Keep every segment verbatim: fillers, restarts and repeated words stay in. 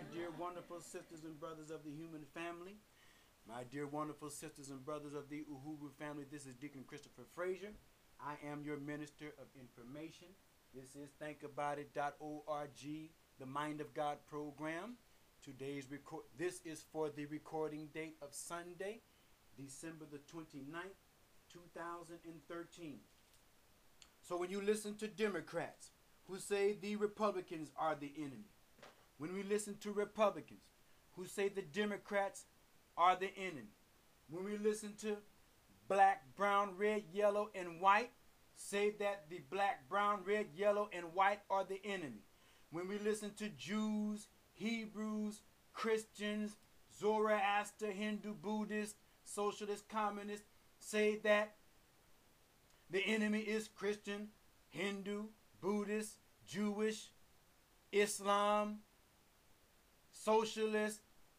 my dear wonderful sisters and brothers of the human family, my dear wonderful sisters and brothers of the Uhuru family. This is Deacon Christopher Frazier. I am your minister of information. This is think about it dot org, the Mind of God program. Today's record this is for the recording date of Sunday, December the twenty-ninth, two thousand thirteen. So when you listen to Democrats who say the Republicans are the enemy, when we listen to Republicans who say the Democrats are the enemy, when we listen to black, brown, red, yellow, and white say that the black, brown, red, yellow, and white are the enemy, when we listen to Jews, Hebrews, Christians, Zoroaster, Hindu, Buddhist, socialist, communist say that the enemy is Christian, Hindu, Buddhist, Jewish, Islam, socialist,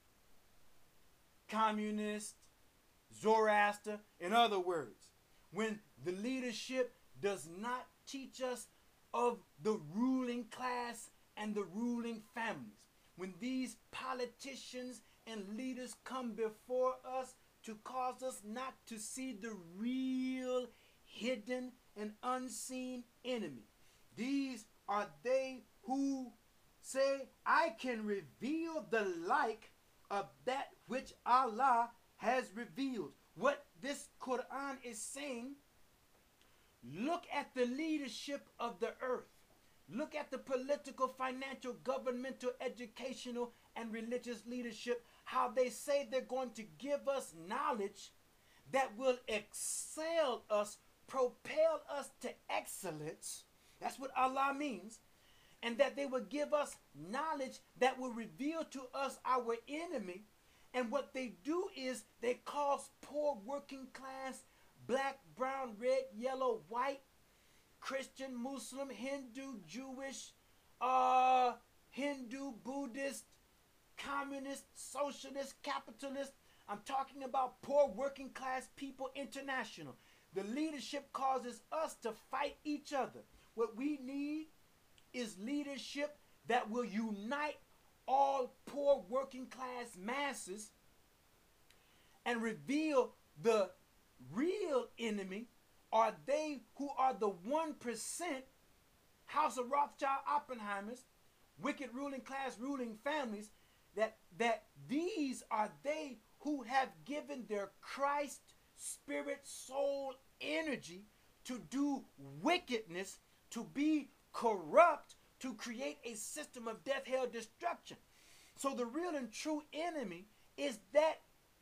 communist, Zoroaster. In other words, when the leadership does not teach us of the ruling class and the ruling families, when these politicians and leaders come before us to cause us not to see the real, hidden, and unseen enemy, these are they who say, I can reveal the like of that which Allah has revealed. What this Quran is saying, look at the leadership of the earth. Look at the political, financial, governmental, educational, and religious leadership, how they say they're going to give us knowledge that will excel us, propel us to excellence. That's what Allah means. And that they will give us knowledge that will reveal to us our enemy. And what they do is they cause poor working class, black, brown, red, yellow, white, Christian, Muslim, Hindu, Jewish, uh, Hindu, Buddhist, communist, socialist, capitalist. I'm talking about poor working class people international. The leadership causes us to fight each other. What we need is leadership that will unite all poor working class masses and reveal the real enemy are they who are the one percent, House of Rothschild, Oppenheimers, wicked ruling class, ruling families, that, that these are they who have given their Christ, spirit, soul, energy to do wickedness, to be corrupt, to create a system of death, hell, destruction. So the real and true enemy is that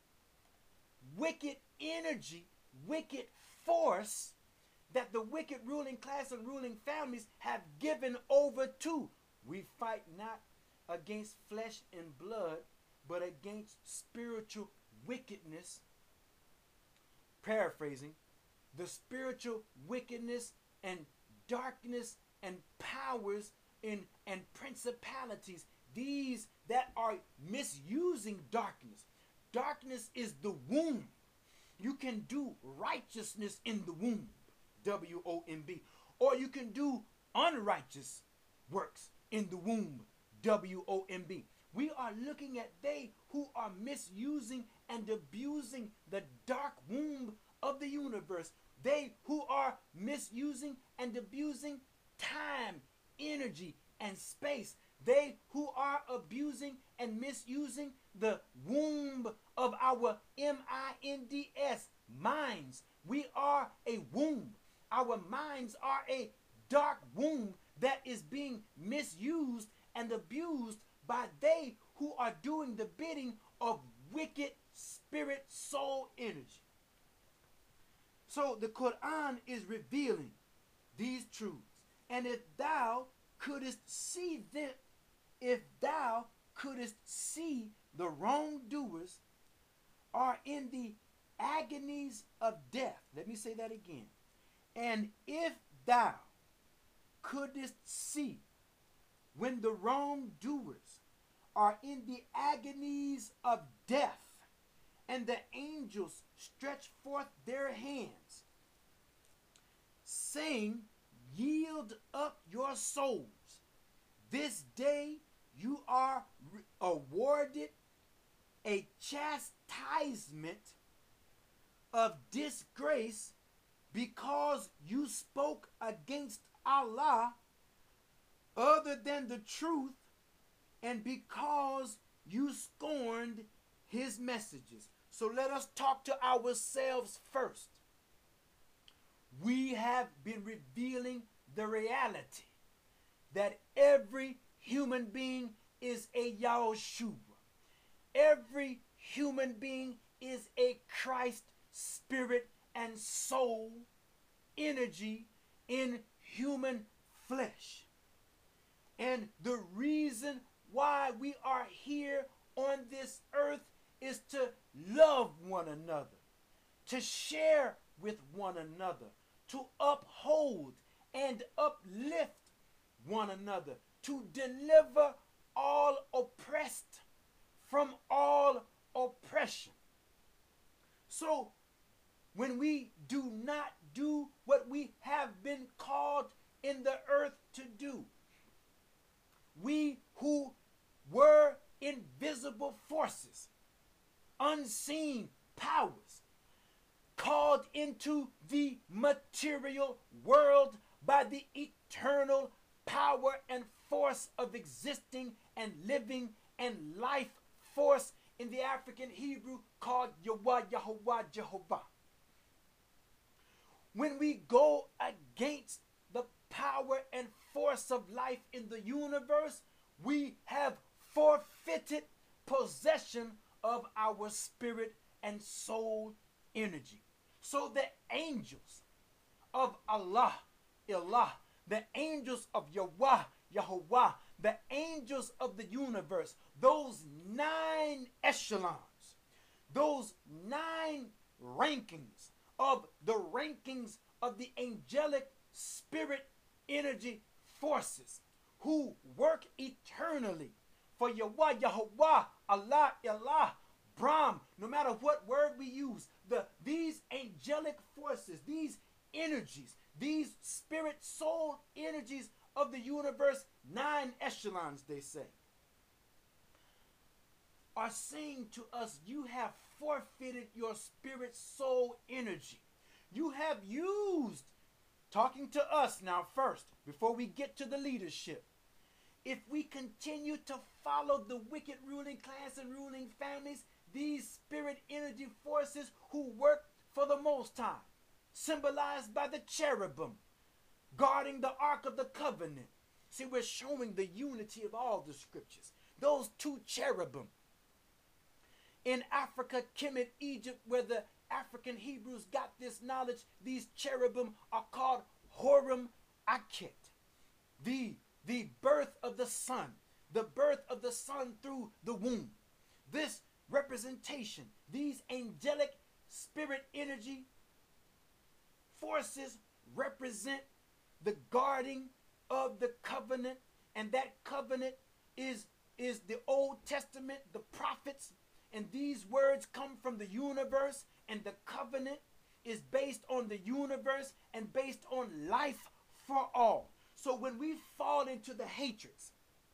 wicked energy, wicked force that the wicked ruling class and ruling families have given over to. We fight not against flesh and blood, but against spiritual wickedness. Paraphrasing, the spiritual wickedness and darkness and powers in and principalities, these that are misusing darkness. Darkness is the womb. You can do righteousness in the womb, W O M B, or you can do unrighteous works in the womb, W O M B. We are looking at they who are misusing and abusing the dark womb of the universe. They who are misusing and abusing time, energy, and space. They who are abusing and misusing the womb of our M I N D S, minds. We are a womb. Our minds are a dark womb that is being misused and abused by they who are doing the bidding of wicked spirit, soul, energy. So the Quran is revealing these truths. And if thou couldst see them, if thou couldst see the wrongdoers are in the agonies of death. Let me say that again. And if thou couldst see when the wrongdoers are in the agonies of death, and the angels stretch forth their hands, saying, yield up your souls. This day you are re- awarded a chastisement of disgrace because you spoke against Allah other than the truth, and because you scorned his messages. So let us talk to ourselves first. We have been revealing the reality that every human being is a Yahushua. Every human being is a Christ spirit and soul energy in human flesh. And the reason why we are here on this earth is to love one another, to share with one another, to uphold and uplift one another, to deliver all oppressed from all oppression. So when we do not do what we have been called in the earth to do, we who were invisible forces, unseen powers, called into the material world by the eternal power and force of existing and living and life force in the African Hebrew called Yahweh, Yahweh, Jehovah. When we go against the power and force of life in the universe, we have forfeited possession of our spirit and soul energy. So the angels of Allah, Allah, the angels of Yahweh, Yahweh, the angels of the universe, those nine echelons, those nine rankings of the rankings of the angelic spirit energy forces who work eternally for Yahweh, Yahweh, Allah, Allah, Brahm, no matter what word we use, the these angelic forces, these energies, these spirit soul energies of the universe, nine echelons, they say, are saying to us, you have forfeited your spirit soul energy. You have used, talking to us now first, before we get to the leadership. If we continue to follow the wicked ruling class and ruling families, these spirit energy forces who work for the Most High, symbolized by the cherubim, guarding the Ark of the Covenant. See, we're showing the unity of all the scriptures. Those two cherubim. In Africa, Kemet, Egypt, where the African Hebrews got this knowledge, these cherubim are called Horim Akhet. The, the birth of the sun. The birth of the sun through the womb. This representation, these angelic spirit energy forces represent the guarding of the covenant, and that covenant is, is the Old Testament, the prophets, and these words come from the universe, and the covenant is based on the universe and based on life for all. So when we fall into the hatreds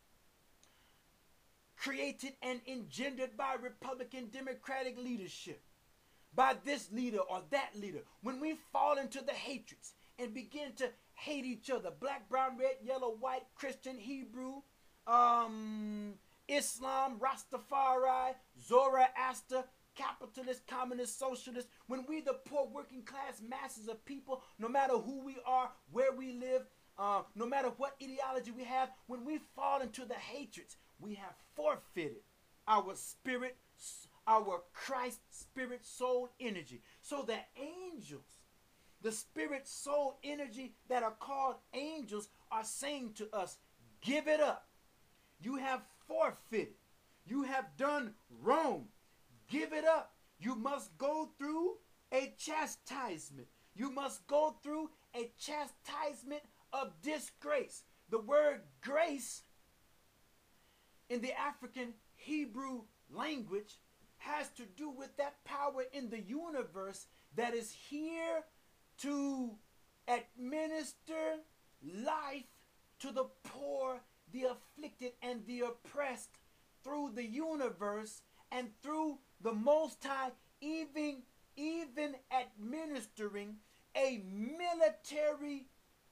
created and engendered by Republican Democratic leadership, by this leader or that leader, when we fall into the hatreds and begin to hate each other, black, brown, red, yellow, white, Christian, Hebrew, um, Islam, Rastafari, Zoroaster, capitalist, communist, socialist, when we the poor working class masses of people, no matter who we are, where we live, uh, no matter what ideology we have, when we fall into the hatreds, we have forfeited our spirit, our Christ spirit soul energy. So the angels, the spirit soul energy that are called angels, are saying to us, give it up. You have forfeited. You have done wrong. Give it up. You must go through a chastisement. You must go through a chastisement of disgrace. The word grace in the African Hebrew language has to do with that power in the universe that is here to administer life to the poor the afflicted and the oppressed through the universe and through the Most High, even, even administering a military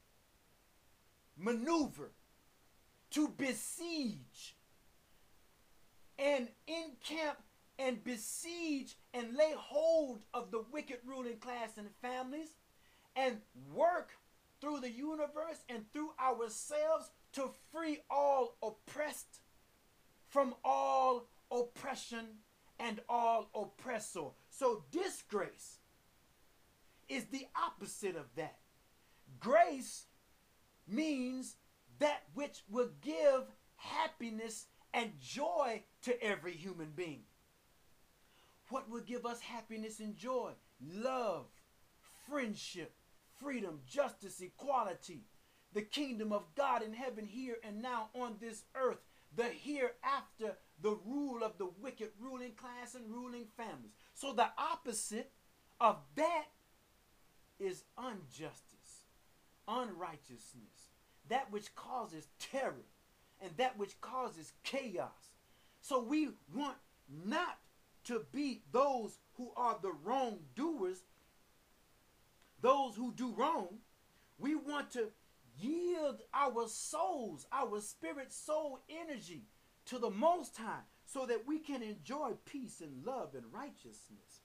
maneuver to besiege and encamp and besiege and lay hold of the wicked ruling class and families, and work through the universe and through ourselves to free all oppressed from all oppression and all oppressor. So disgrace is the opposite of that. Grace means that which will give happiness and joy to every human being. What will give us happiness and joy? Love, friendship, freedom, justice, equality, the kingdom of God in heaven here and now on this earth, the hereafter, the rule of the wicked ruling class and ruling families. So the opposite of that is injustice, unrighteousness, that which causes terror and that which causes chaos. So we want not to be those who are the wrongdoers, those who do wrong. We want to yield our souls, our spirit soul energy to the Most High so that we can enjoy peace and love and righteousness.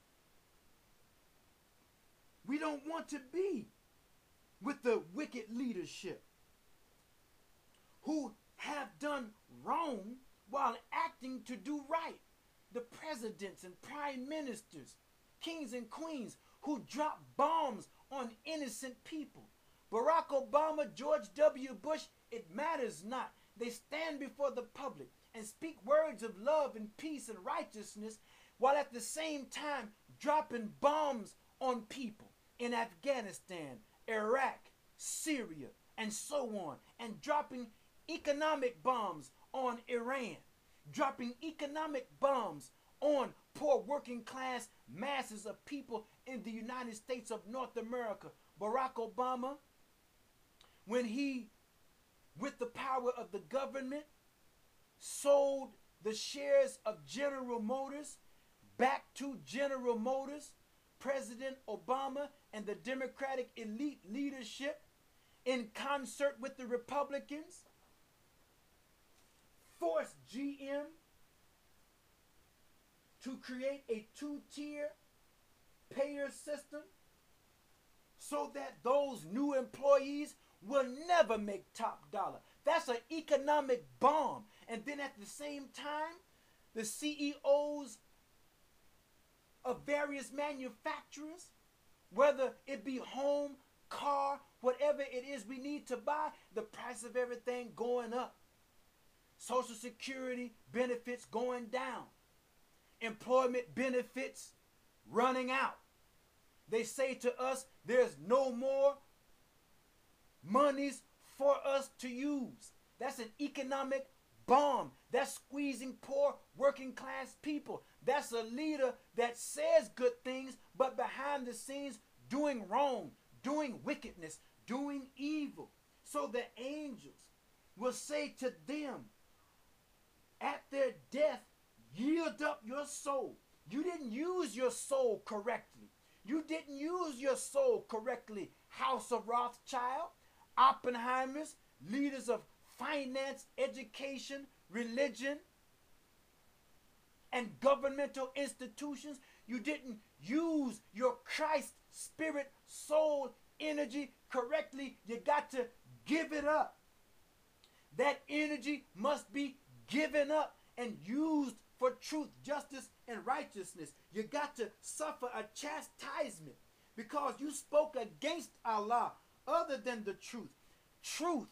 We don't want to be with the wicked leadership who have done wrong while acting to do right. The presidents and prime ministers, kings and queens who drop bombs on innocent people. Barack Obama, George W. Bush, it matters not. They stand before the public and speak words of love and peace and righteousness while at the same time dropping bombs on people in Afghanistan, Iraq, Syria, and so on, and dropping economic bombs on Iran, dropping economic bombs on poor working class masses of people in the United States of North America. Barack Obama, when he, with the power of the government, sold the shares of General Motors back to General Motors, President Obama and the Democratic elite leadership, in concert with the Republicans, forced G M to create a two-tier payer system so that those new employees will never make top dollar. That's an economic bomb. And then at the same time, the C E Os of various manufacturers, whether it be home, car, whatever it is we need to buy, the price of everything going up. Social Security benefits going down. Employment benefits running out. They say to us, there's no more monies for us to use. That's an economic bomb. That's squeezing poor working class people. That's a leader that says good things, but behind the scenes doing wrong, doing wickedness, doing evil. So the angels will say to them at their death, yield up your soul. You didn't use your soul correctly. You didn't use your soul correctly, House of Rothschild, Oppenheimers, leaders of finance, education, religion, and governmental institutions. You didn't use your Christ spirit, soul, energy correctly. You got to give it up. That energy must be given up and used for truth, justice, and righteousness. You got to suffer a chastisement because you spoke against Allah other than the truth. Truth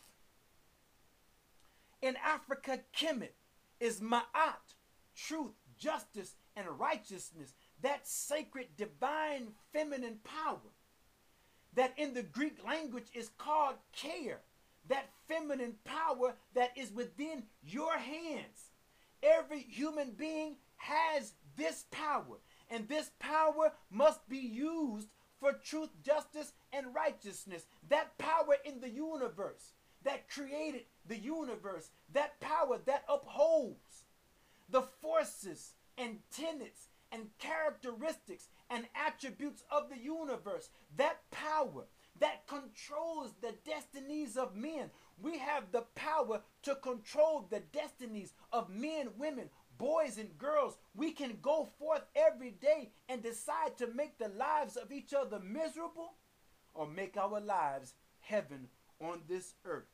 in Africa, Kemet, is Ma'at, truth, justice, and righteousness. That sacred, divine, feminine power that in the Greek language is called care. That feminine power that is within your hands. Every human being has this power, and this power must be used for truth, justice, and righteousness. That power in the universe that created the universe, that power that upholds the forces and tenets and characteristics and attributes of the universe, that power that controls the destinies of men. We have the power to control the destinies of men, women, boys, and girls. We can go forth every day and decide to make the lives of each other miserable or make our lives heaven on this earth.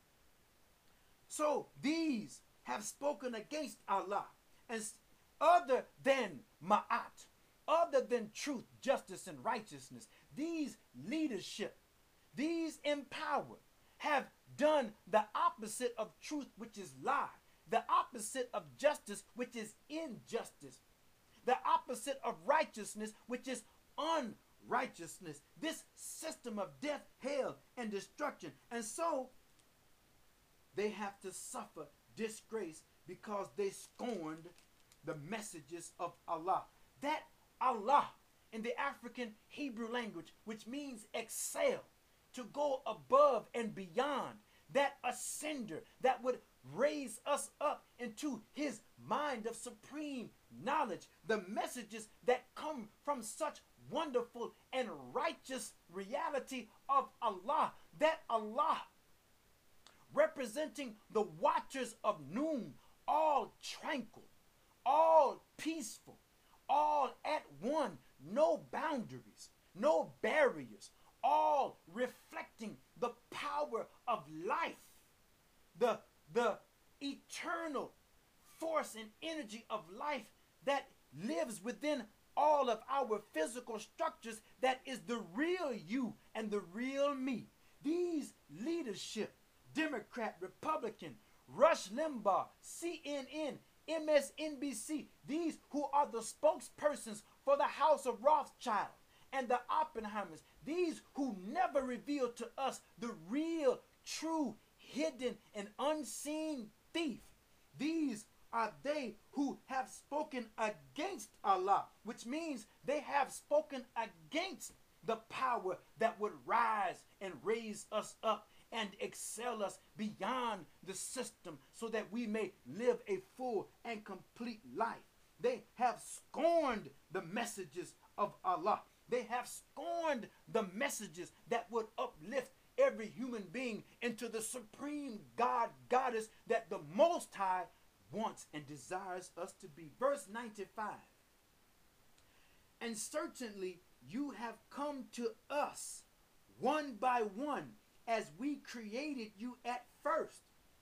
So these have spoken against Allah, and other than Ma'at, other than truth, justice, and righteousness. These leadership, these in power, have done the opposite of truth, which is lie, the opposite of justice, which is injustice, the opposite of righteousness, which is unrighteousness, this system of death, hell, and destruction. And so they have to suffer disgrace because they scorned the messages of Allah. That Allah in the African Hebrew language, which means excel, to go above and beyond, that ascender that would raise us up into his mind of supreme knowledge, the messages that come from such wonderful and righteous reality of Allah, that Allah representing the watchers of noon, all tranquil, all peaceful, all at one, no boundaries, no barriers, all reflecting the power of life, the, the eternal force and energy of life that lives within all of our physical structures, that is the real you and the real me. These leadership, Democrat, Republican, Rush Limbaugh, C N N, M S N B C, these who are the spokespersons for the House of Rothschild and the Oppenheimers, these who never reveal to us the real, true, hidden, and unseen thief. These are they who have spoken against Allah, which means they have spoken against the power that would rise and raise us up and excel us beyond the system so that we may live a full and complete life. They have scorned the messages of Allah. They have scorned the messages that would uplift every human being into the supreme God, goddess that the Most High wants and desires us to be. Verse ninety-five. And certainly you have come to us one by one as we created you at first.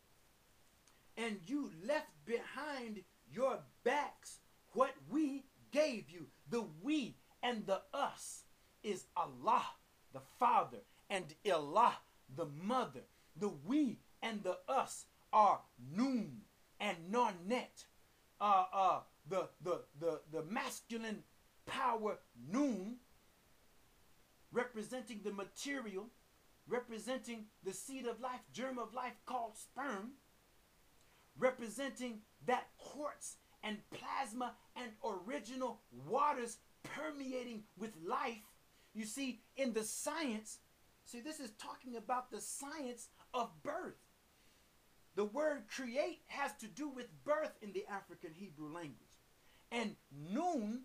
And you left behind your backs what we gave you. The we and the us is Allah, the Father, and Ilah, the Mother. The we and the us are Noon and Nonet. Uh, uh, the, the, the, the masculine power Noon, representing the material, representing the seed of life, germ of life called sperm, representing that quartz and plasma and original waters permeating with life. You see, in the science, see, this is talking about the science of birth. The word create has to do with birth in the African Hebrew language. And Noon,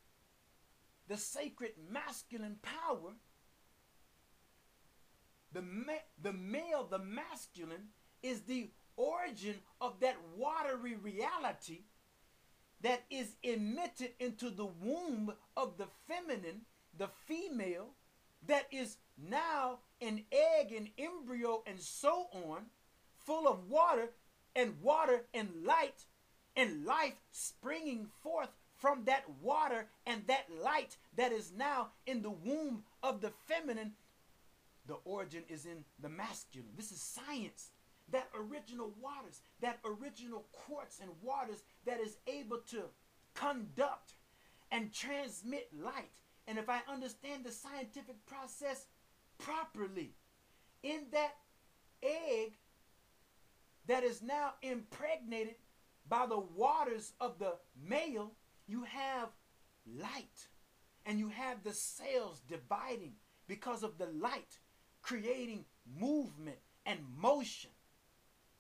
the sacred masculine power, the, ma the male, the masculine, is the origin of that watery reality that is emitted into the womb of the feminine, the female, that is now an egg, an embryo, and so on, full of water, and water and light, and life springing forth from that water and that light that is now in the womb of the feminine. The origin is in the masculine. This is science. That original waters, that original quartz and waters that is able to conduct and transmit light. And if I understand the scientific process properly, in that egg that is now impregnated by the waters of the male, you have light. And you have the cells dividing because of the light, creating movement and motion.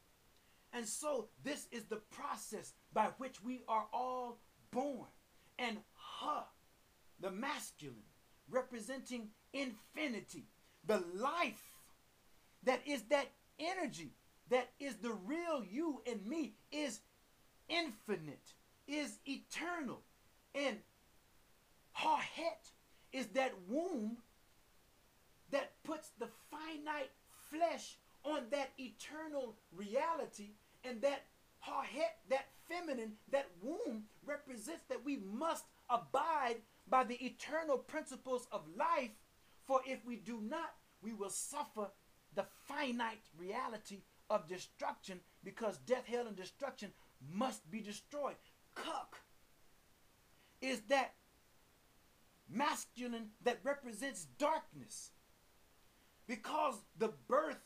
And so this is the process by which we are all born. And Ha, the masculine, representing infinity, the life that is that energy, that is the real you and me, is infinite, is eternal. And Ha-het is that womb that puts the finite flesh on that eternal reality. And that Ha-het, that feminine, that womb, represents that we must abide by the eternal principles of life. For if we do not, we will suffer the finite reality of destruction, because death, hell, and destruction must be destroyed. Kuk is that masculine that represents darkness, because the birth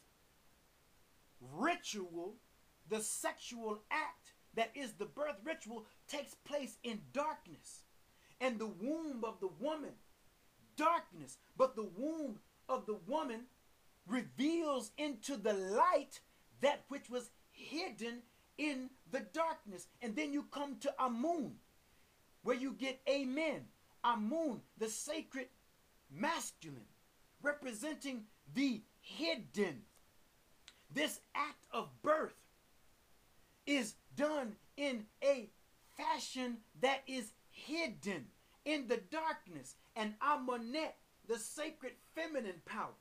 ritual, the sexual act that is the birth ritual, takes place in darkness. And the womb of the woman, darkness. But the womb of the woman reveals into the light that which was hidden in the darkness. And then you come to Amun, where you get Amen. Amun, the sacred masculine, representing the hidden. This act of birth is done in a fashion that is hidden in the darkness. And Amunet, the sacred feminine power,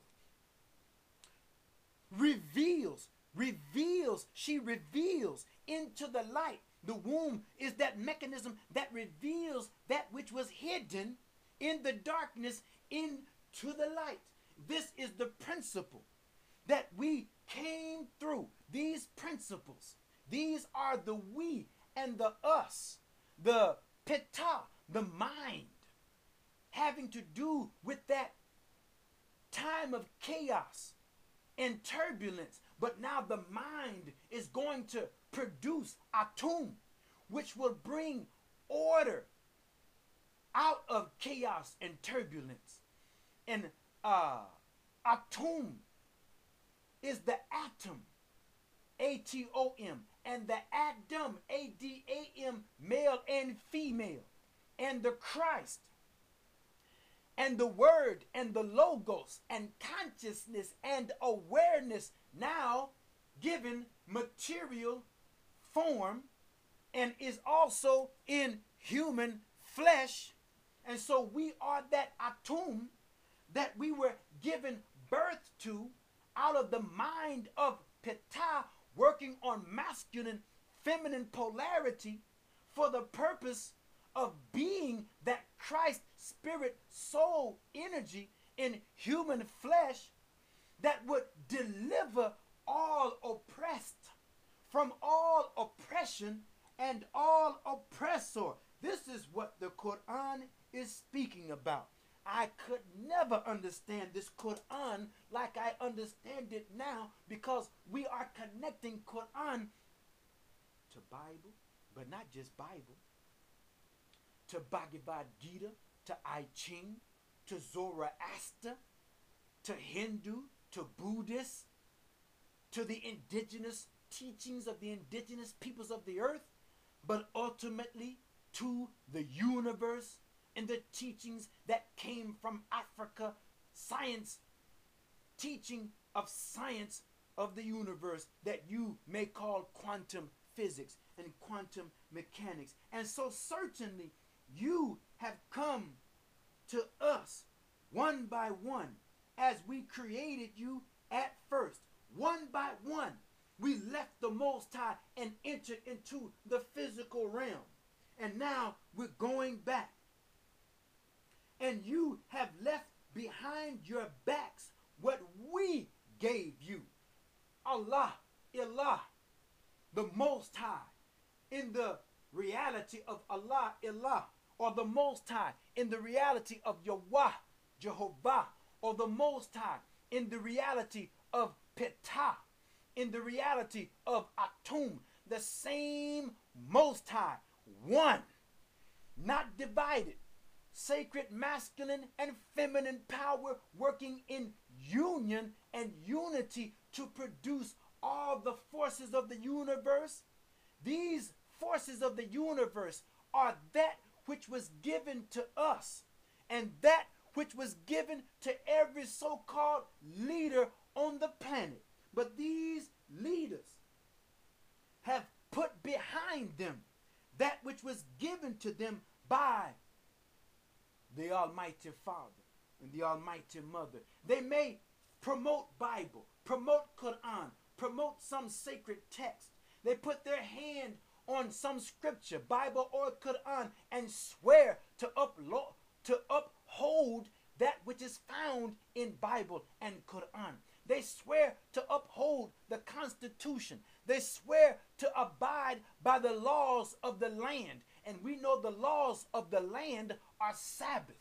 reveals, reveals, she reveals into the light. The womb is that mechanism that reveals that which was hidden in the darkness into the light. This is the principle that we came through. These principles, these are the we and the us, the pita, the mind, having to do with that time of chaos and turbulence. But now the mind is going to produce Atum, which will bring order out of chaos and turbulence. And uh, Atum is the atom, A T O M, and the Adam, A D A M, male and female, and the Christ, and the Word, and the Logos, and consciousness, and awareness, now given material form, and is also in human flesh. And so we are that Atum that we were given birth to out of the mind of Ptah, working on masculine, feminine polarity for the purpose of being that Christ spirit, soul, energy in human flesh that would deliver all oppressed from all oppression and all oppressor. This is what the Quran is speaking about. I could never understand this Quran like I understand it now, because we are connecting Quran to Bible, but not just Bible, to Bhagavad Gita, to I Ching, to Zoroaster, to Hindu, to Buddhist, to the indigenous teachings of the indigenous peoples of the earth, but ultimately to the universe and the teachings that came from Africa, science, teaching of science of the universe that you may call quantum physics and quantum mechanics. And so certainly you have come to us one by one as we created you at first. One by one, we left the Most High and entered into the physical realm. And now we're going back. And you have left behind your backs what we gave you. Allah, Ilah, the Most High, in the reality of Allah, Ilah, or the Most High in the reality of Yahweh, Jehovah, or the Most High in the reality of Ptah, in the reality of Atum, the same Most High, one, not divided. Sacred masculine and feminine power working in union and unity to produce all the forces of the universe. These forces of the universe are that which was given to us and that which was given to every so-called leader on the planet. But these leaders have put behind them that which was given to them by the Almighty Father and the Almighty Mother. They may promote Bible, promote Quran, promote some sacred text. They put their hand on some scripture, Bible or Quran, and swear to upload, to uphold that which is found in Bible and Quran. They swear to uphold the Constitution. They swear to abide by the laws of the land. And we know the laws of the land are Sabbath.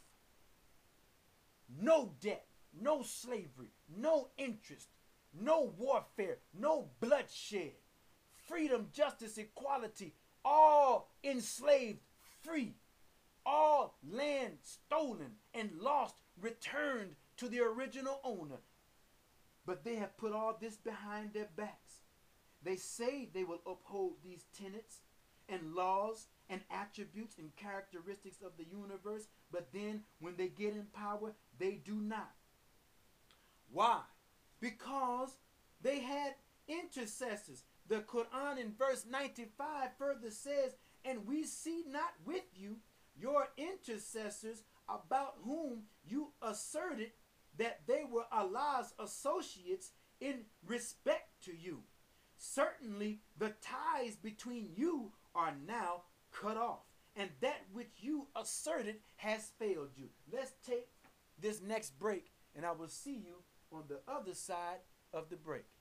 No debt, no slavery, no interest, no warfare, no bloodshed. Freedom, justice, equality, all enslaved, free. All land stolen and lost, returned to the original owner. But they have put all this behind their backs. They say they will uphold these tenets and laws and attributes and characteristics of the universe, but then when they get in power, they do not. Why? Because they had intercessors. The Quran in verse ninety-five further says, "And we see not with you your intercessors, about whom you asserted that they were Allah's associates in respect to you. Certainly the ties between you are now cut off, and that which you asserted has failed you." Let's take this next break, and I will see you on the other side of the break.